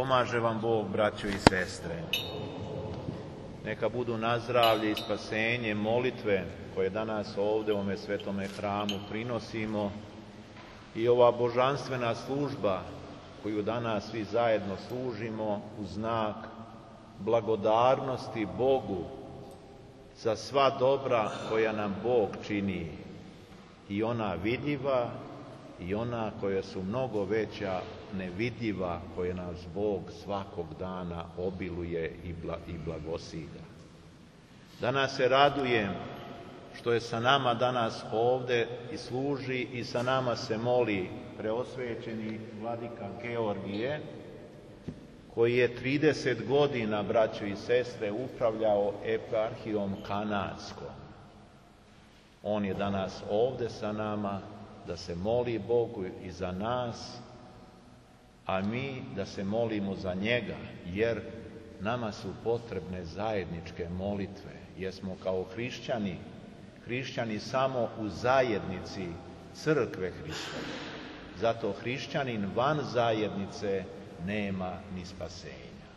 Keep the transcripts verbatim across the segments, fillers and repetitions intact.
pomaže vam Bog, braćo i sestre. Neka budu na zdravlje i spasenje molitve koje danas ovdje u ovome svetome hramu prinosimo i ova božanstvena služba koju danas svi zajedno služimo u znak blagodarnosti Bogu za sva dobra koja nam Bog čini, i ona vidljiva i ona koja su mnogo veća, nevidljiva, koje nas Bog svakog dana obiluje i, bla, i blagosilja. Danas se radujem što je sa nama danas ovdje i služi i sa nama se moli preosvećeni vladika Georgije, koji je trideset godina, braćo i sestre, upravljao eparhijom kanadskom. On je danas ovdje sa nama da se moli Bogu i za nas, a mi da se molimo za njega, jer nama su potrebne zajedničke molitve, jer smo kao hrišćani, hrišćani samo u zajednici crkve Hristove. Zato hrišćanin van zajednice nema ni spasenja.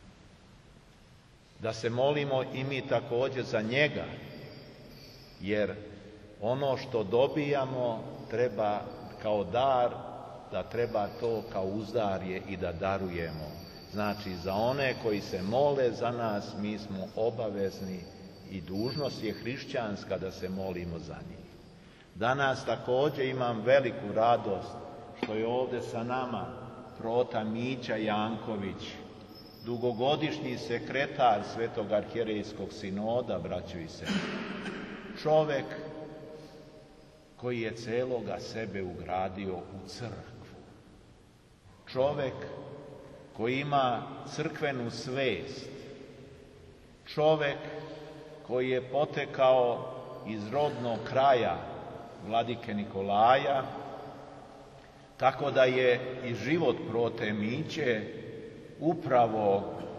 Da se molimo i mi također za njega, jer ono što dobijamo treba kao dar, da treba to kao uzdarje i da darujemo. Znači, za one koji se mole za nas, mi smo obavezni i dužnost je hrišćanska da se molimo za njih. Danas također imam veliku radost što je ovdje sa nama prota Mića Janković, dugogodišnji sekretar Svetog arhijerejskog sinoda, braćo i sestre. Čovek koji je celoga sebe ugradio u crkvu. Čovek koji ima crkvenu svest. Čovek koji je potekao iz rodnog kraja vladike Nikolaja, tako da je i život prote Miće upravo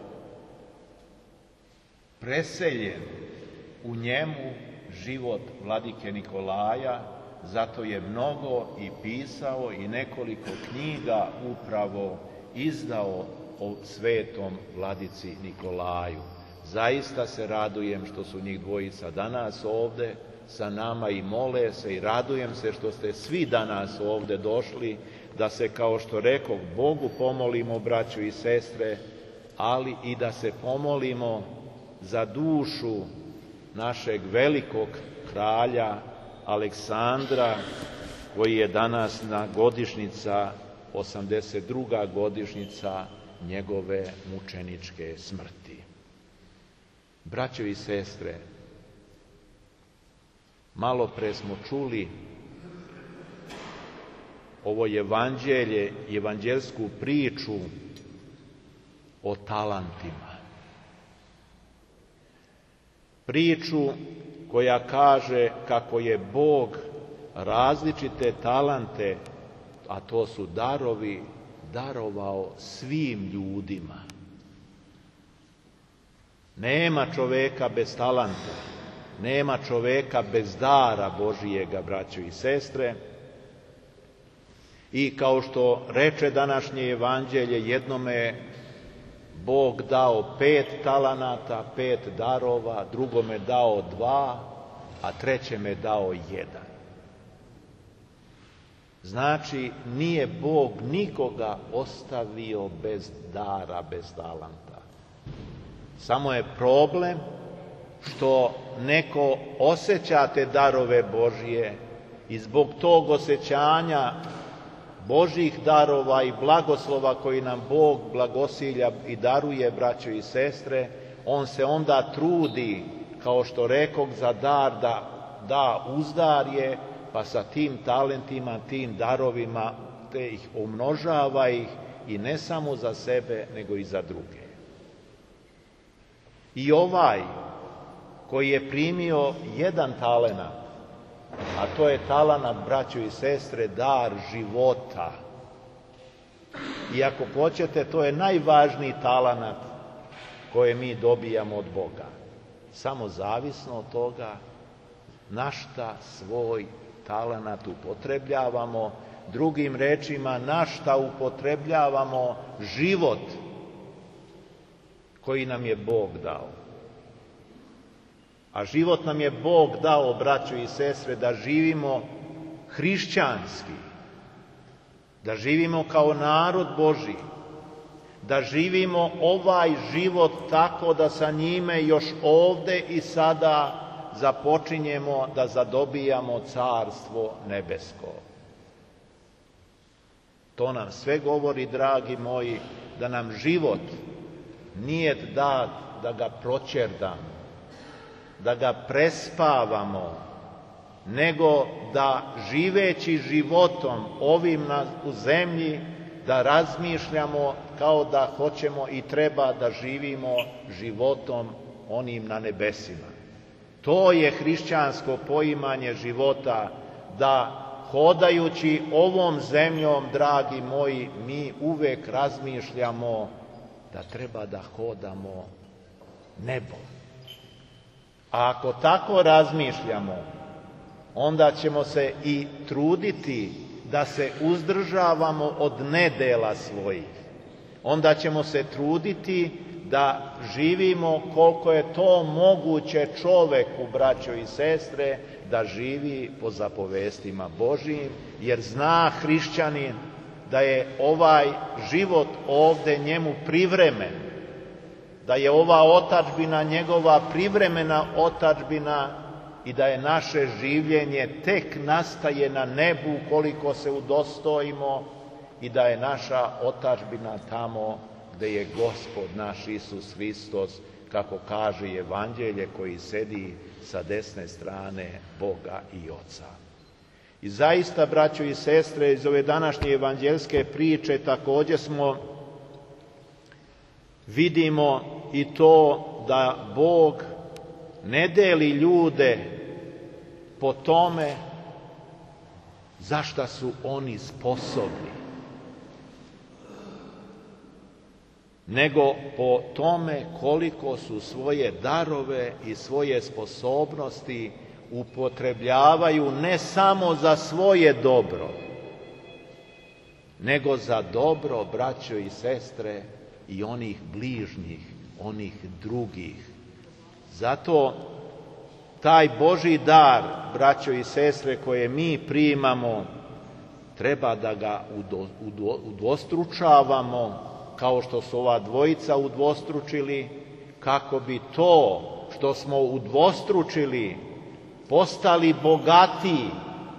preseljen u njemu život vladike Nikolaja, zato je mnogo i pisao i nekoliko knjiga upravo izdao o svetom vladici Nikolaju. Zaista se radujem što su njih dvojica danas ovdje sa nama i mole se, i radujem se što ste svi danas ovdje došli, da se, kao što rekoh, Bogu pomolimo, braćo i sestre, ali i da se pomolimo za dušu našeg velikog kralja Aleksandra, koji je danas na godišnjica, osamdeset druga godišnjica njegove mučeničke smrti. Braćo i sestre, malo pre smo čuli ovo evanđelje, evanđelsku priču o talentima. Priču koja kaže kako je Bog različite talente, a to su darovi, darovao svim ljudima. Nema čoveka bez talenta, nema čoveka bez dara Božijega, braćo i sestre. I kao što reče današnje evanđelje, jednome je Bog dao pet talanata, pet darova, drugome dao dva, a trećeme dao jedan. Znači, nije Bog nikoga ostavio bez dara, bez talanta. Samo je problem što neko osjeća te darove Božije i zbog tog osjećanja Božjih darova i blagoslova koji nam Bog blagosilja i daruje, braćo i sestre, on se onda trudi, kao što rekog, za dar da da uzdarje, pa sa tim talentima, tim darovima, te ih umnožava ih, i ne samo za sebe, nego i za druge. I ovaj koji je primio jedan talenat, a to je talenat, braćo i sestre, dar života. I ako hoćete, to je najvažniji talenat koje mi dobijamo od Boga. Samo zavisno od toga na šta svoj talenat upotrebljavamo, drugim rečima, na šta upotrebljavamo život koji nam je Bog dao. A život nam je Bog dao, braćo i sestre, da živimo hrišćanski, da živimo kao narod Božji, da živimo ovaj život tako da sa njime još ovde i sada započinjemo da zadobijamo carstvo nebesko. To nam sve govori, dragi moji, da nam život nije dat da ga proćerdamo, da ga prespavamo, nego da živeći životom ovim na, u zemlji, da razmišljamo kao da hoćemo i treba da živimo životom onim na nebesima. To je hrišćansko poimanje života, da hodajući ovom zemljom, dragi moji, mi uvek razmišljamo da treba da hodamo nebom. A ako tako razmišljamo, onda ćemo se i truditi da se uzdržavamo od nedela svojih. Onda ćemo se truditi da živimo koliko je to moguće čoveku, braćo i sestre, da živi po zapovestima Božijim, jer zna hrišćanin da je ovaj život ovde njemu privremen, da je ova otadžbina njegova privremena otadžbina i da je naše življenje tek nastaje na nebu koliko se udostojimo i da je naša otadžbina tamo gde je Gospod naš Isus Hristos, kako kaže Evanđelje, koji sedi sa desne strane Boga i Oca. I zaista, braćo i sestre, iz ove današnje evanđelske priče također smo vidimo i to da Bog ne deli ljude po tome za šta su oni sposobni, nego po tome koliko su svoje darove i svoje sposobnosti upotrebljavaju ne samo za svoje dobro, nego za dobro, braćo i sestre, i onih bližnjih, onih drugih. Zato taj Božji dar, braćo i sestre, koje mi primamo, treba da ga udvostručavamo, kao što su ova dvojica udvostručili, kako bi to što smo udvostručili postali bogatiji,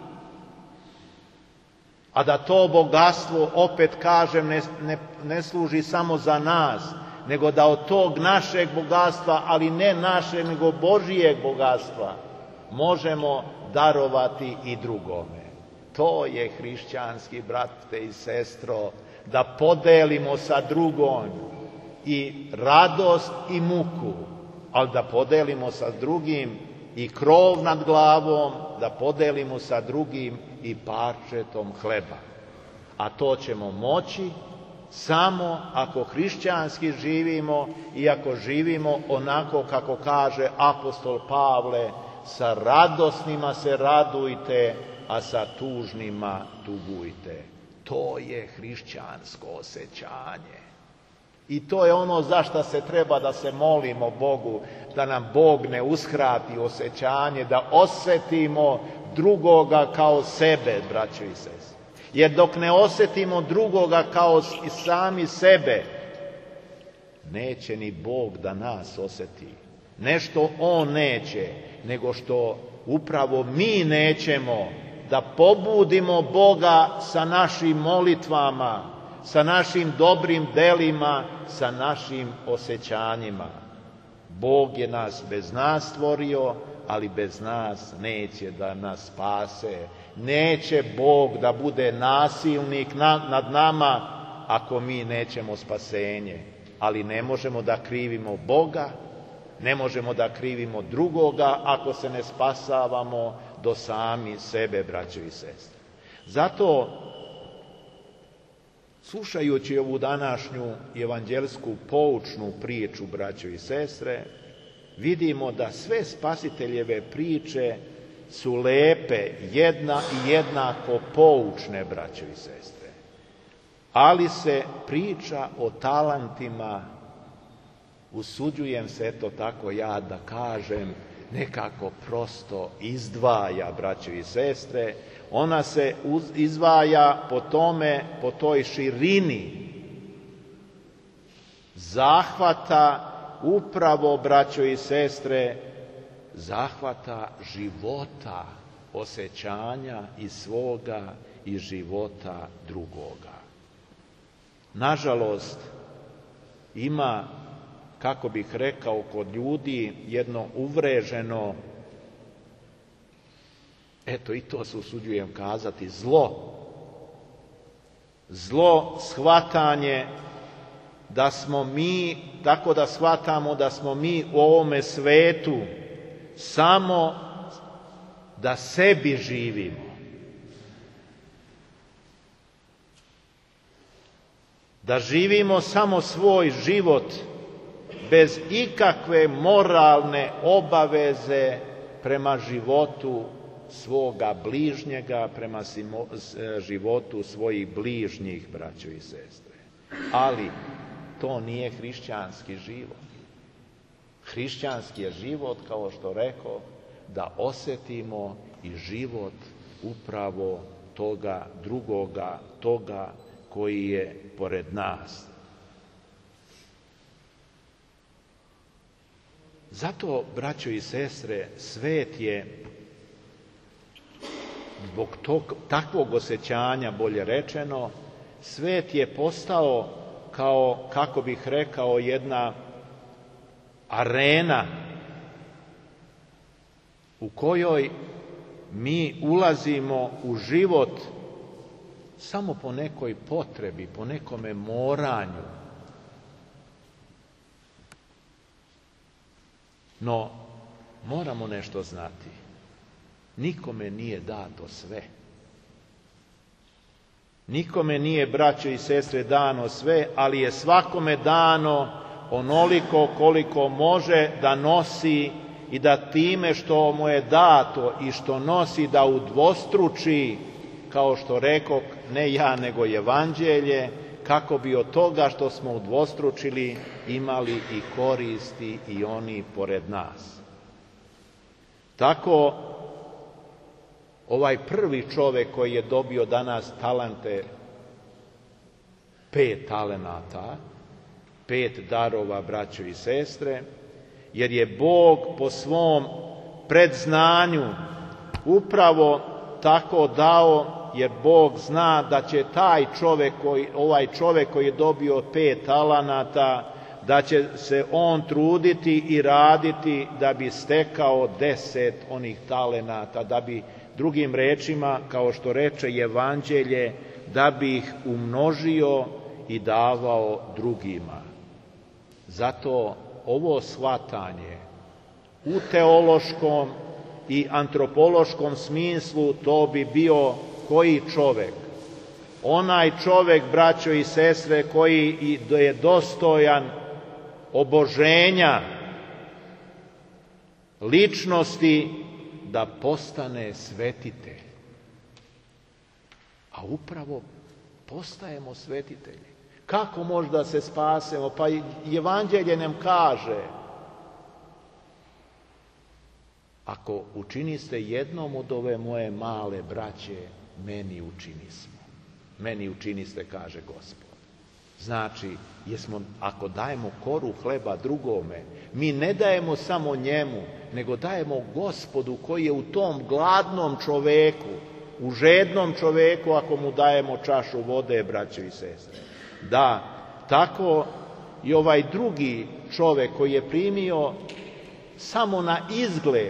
a da to bogatstvo, opet kažem, ne, ne, ne služi samo za nas, nego da od tog našeg bogatstva, ali ne naše, nego Božijeg bogatstva, možemo darovati i drugome. To je hrišćanski, brate i sestro, da podelimo sa drugom i radost i muku, ali da podelimo sa drugim i krov nad glavom, da podelimo sa drugim i parčetom hleba. A to ćemo moći samo ako hrišćanski živimo i ako živimo onako kako kaže apostol Pavle, sa radosnima se radujte, a sa tužnima tugujte. To je hrišćansko osjećanje. I to je ono za što se treba da se molimo Bogu, da nam Bog ne uskrati osjećanje, da osjetimo drugoga kao sebe, braćo i sestre. Jer dok ne osjetimo drugoga kao i sami sebe, neće ni Bog da nas osjeti. Ne što On neće, nego što upravo mi nećemo da pobudimo Boga sa našim molitvama, sa našim dobrim delima, sa našim osjećanjima. Bog je nas bez nas stvorio, ali bez nas neće da nas spase. Neće Bog da bude nasilnik nad nama ako mi nećemo spasenje. Ali ne možemo da krivimo Boga, ne možemo da krivimo drugoga ako se ne spasavamo do sami sebe, braćo i sestre. Zato, slušajući ovu današnju evanđelsku poučnu priču, braćo i sestre, vidimo da sve spasiteljeve priče su lepe, jedna i jednako poučne, braćo i sestre. Ali se priča o talentima usuđujem se to tako ja da kažem, nekako prosto izdvaja, braćo i sestre. Ona se izdvaja po tome, po toj širini zahvata, upravo, braćo i sestre, zahvata života, osjećanja i svoga i života drugoga. Nažalost, ima, kako bih rekao, kod ljudi jedno uvreženo, eto i to se usuđujem kazati, zlo. Zlo shvatanje da smo mi, tako da shvatamo da smo mi u ovome svetu samo da sebi živimo. Da živimo samo svoj život bez ikakve moralne obaveze prema životu svoga bližnjega, prema životu svojih bližnjih, braćo i sestre. Ali to nije hrišćanski život. Hrišćanski je život, kao što rekao, da osjetimo i život upravo toga drugoga, toga koji je pored nas. Zato, braćo i sestre, svet je zbog tog, takvog osjećanja, bolje rečeno, svet je postao kao, kako bih rekao, jedna arena u kojoj mi ulazimo u život samo po nekoj potrebi, po nekome moranju. No, moramo nešto znati. Nikome nije dato sve. Nikome nije, braćo i sestre, dano sve, ali je svakome dano onoliko koliko može da nosi i da time što mu je dato i što nosi da udvostruči, kao što rekao, ne ja nego evanđelje, kako bi od toga što smo udvostručili imali i koristi i oni pored nas. Tako, ovaj prvi čovjek koji je dobio danas talente, pet talenata, pet darova, braćo i sestre, jer je Bog po svom predznanju upravo tako dao, jer Bog zna da će taj čovjek, koji, ovaj čovjek koji je dobio pet talenata, da će se on truditi i raditi da bi stekao deset onih talenata, da bi, drugim rečima, kao što reče evanđelje, da bi ih umnožio i davao drugima. Zato ovo shvatanje u teološkom i antropološkom smislu to bi bio koji čovjek? Onaj čovjek, braćo i sestre, koji je dostojan oboženja ličnosti da postane svetitelj. A upravo postajemo svetitelji. Kako možda se spasemo? Pa evanđelje nam kaže, ako učiniste jednom od ove moje male braće, meni učinismo. Meni učiniste, kaže Gospod. Znači, jesmo, ako dajemo koru hleba drugome, mi ne dajemo samo njemu, nego dajemo Gospodu koji je u tom gladnom čoveku, u žednom čoveku, ako mu dajemo čašu vode, braćo i sestre. Da, tako i ovaj drugi čovjek koji je primio samo na izgled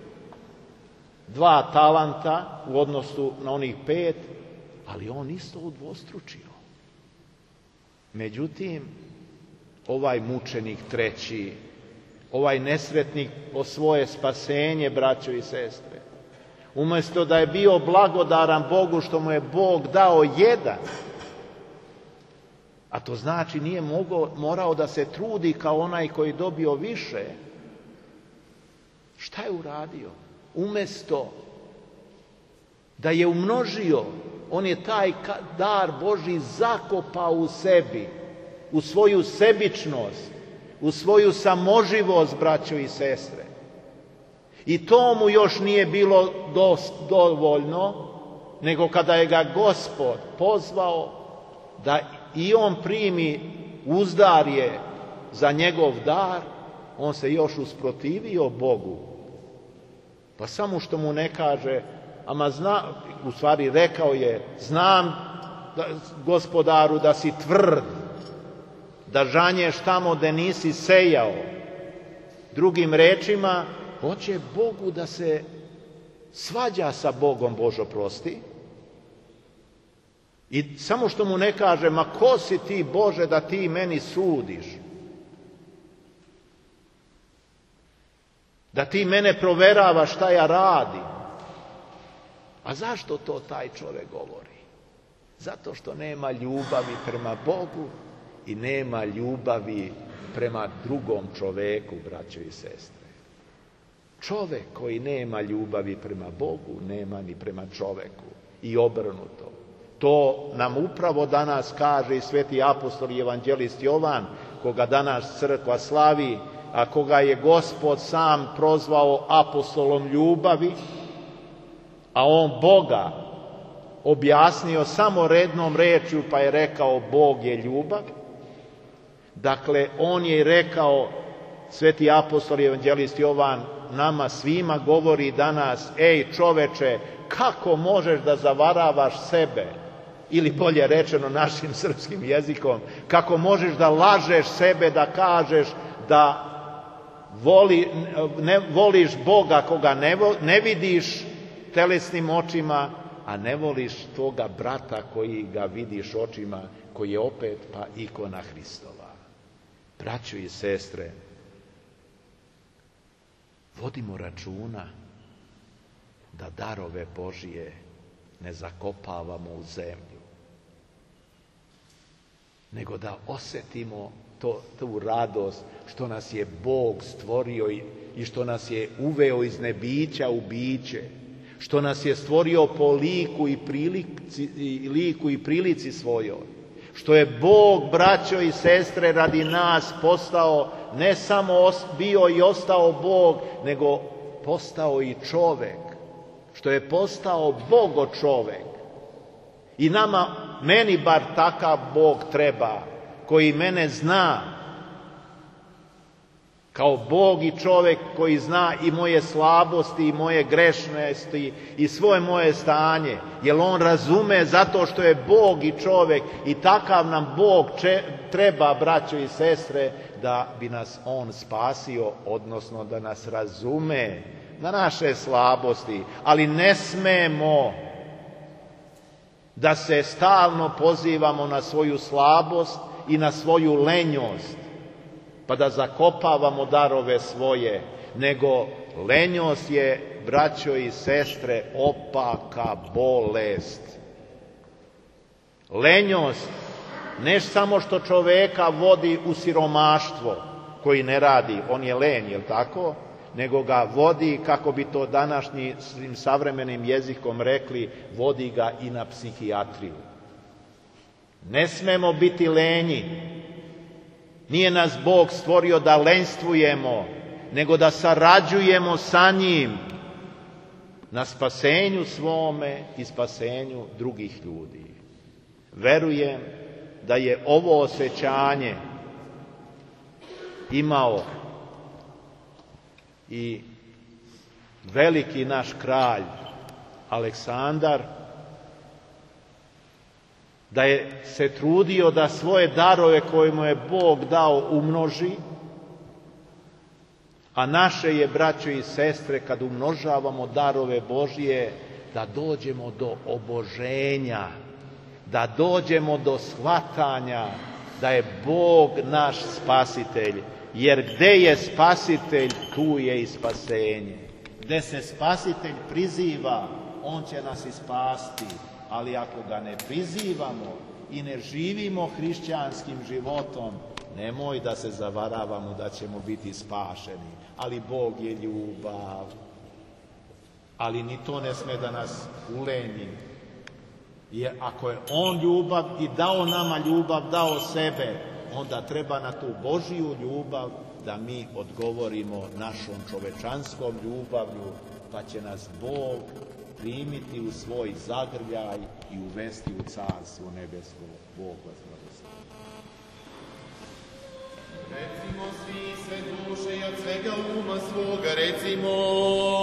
dva talanta u odnosu na onih pet, ali on isto udvostručio. Međutim, ovaj mučenik treći, ovaj nesretnik po svoje spasenje, braćo i sestre, umjesto da je bio blagodaran Bogu što mu je Bog dao jedan, a to znači nije mogao, morao da se trudi kao onaj koji dobio više, šta je uradio? Umjesto da je umnožio, on je taj dar Božji zakopao u sebi, u svoju sebičnost, u svoju samoživost, braćo i sestre. I to mu još nije bilo dost, dovoljno, nego kada je ga Gospod pozvao da i on primi uzdarje za njegov dar, on se još usprotivio Bogu. Pa samo što mu ne kaže, ama zna, u stvari rekao je, znam da, Gospodaru, da si tvrd, da žanješ tamo gde nisi sejao. Drugim rečima, hoće Bogu da se svađa sa Bogom, Božo prosti. I samo što mu ne kaže, ma ko si ti, Bože, da ti meni sudiš? Da ti mene proveravaš šta ja radim? A zašto to taj čovjek govori? Zato što nema ljubavi prema Bogu i nema ljubavi prema drugom čoveku, braćo i sestre. Čovjek koji nema ljubavi prema Bogu, nema ni prema čoveku. I obrnuto. To nam upravo danas kaže i sveti apostol i evanđelist Jovan, koga danas crkva slavi, a koga je Gospod sam prozvao apostolom ljubavi, a on Boga objasnio samo rednom rečju, pa je rekao Bog je ljubav. Dakle, on je rekao, sveti apostol i evanđelist Jovan nama svima govori danas, ej čoveče, kako možeš da zavaravaš sebe? Ili bolje rečeno našim srpskim jezikom, kako možeš da lažeš sebe, da kažeš da voli, ne, voliš Boga koga ne, ne vidiš telesnim očima, a ne voliš toga brata koji ga vidiš očima, koji je opet pa ikona Hristova. Braćo i sestre, vodimo računa da darove Božije ne zakopavamo u zemlju, nego da osjetimo to, tu radost što nas je Bog stvorio i, i što nas je uveo iz nebića u biće, što nas je stvorio po liku i prilici, i liku i prilici svojoj, što je Bog, braćo i sestre, radi nas postao, ne samo bio i ostao Bog, nego postao i čovek, što je postao Bogo čovek. I nama, meni bar takav Bog treba, koji mene zna, kao Bog i čovek koji zna i moje slabosti i moje grešnosti i svoje moje stanje, jer on razume zato što je Bog i čovek i takav nam Bog če, treba, braćo i sestre, da bi nas on spasio, odnosno da nas razume na naše slabosti, ali ne smemo da se stalno pozivamo na svoju slabost i na svoju lenjost, pa da zakopavamo darove svoje, nego lenjost je, braćo i sestre, opaka bolest. Lenjost ne samo što čoveka vodi u siromaštvo, koji ne radi, on je lenj, jel tako? Nego ga vodi, kako bi to današnjim savremenim jezikom rekli, vodi ga i na psihijatriju. Ne smemo biti lenji. Nije nas Bog stvorio da lenjstvujemo, nego da sarađujemo sa njim na spasenju svome i spasenju drugih ljudi. Verujem da je ovo osjećanje imao i veliki naš kralj Aleksandar, da je se trudio da svoje darove koje mu je Bog dao umnoži, a naše je, braćo i sestre, kad umnožavamo darove Božije, da dođemo do oboženja, da dođemo do shvatanja da je Bog naš spasitelj, jer gde je spasitelj, tu je i spasenje. Gde se spasitelj priziva, on će nas i spasti. Ali ako ga ne prizivamo i ne živimo hrišćanskim životom, nemoj da se zavaravamo da ćemo biti spašeni. Ali Bog je ljubav. Ali ni to ne sme da nas ulenji. Jer ako je on ljubav i dao nama ljubav, dao sebe, onda treba na tu Božiju ljubav da mi odgovorimo našom čovečanskom ljubavlju, pa će nas Bog primiti u svoj zagrljaj i uvesti u carstvo nebesko. Bog vas blagoslovi. Recimo svi sve duše i od svega uma svoga, recimo